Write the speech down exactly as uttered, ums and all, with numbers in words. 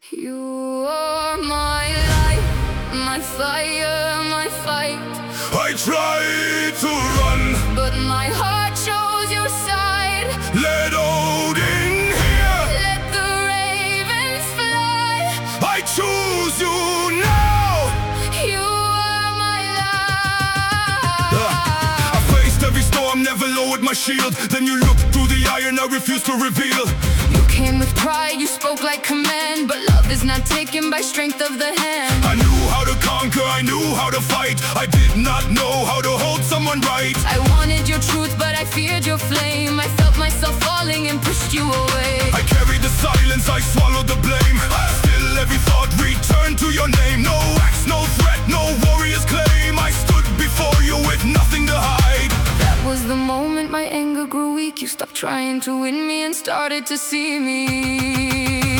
You are my light, my fire, my fight. I try to run, but my heart chose your side. Let Odin hear, let the ravens fly. I choose you now. You are my light. uh, I faced every storm, never lowered my shield. Then you looked through the iron, I refused to reveal. You came with pride, you spoke like command, but love is not taken by strength of the hand. I knew how to conquer, I knew how to fight. I did not know how to hold someone right. I wanted your truth, but I feared your flame. I felt myself falling and pushed you away. I carried the silence, I swallowed the blame. Still every thought returned to your name. No axe, no threat, no warrior's claim. I stood before you with nothing to hide. That was the moment my anger grew weak. You stopped trying to win me and started to see me.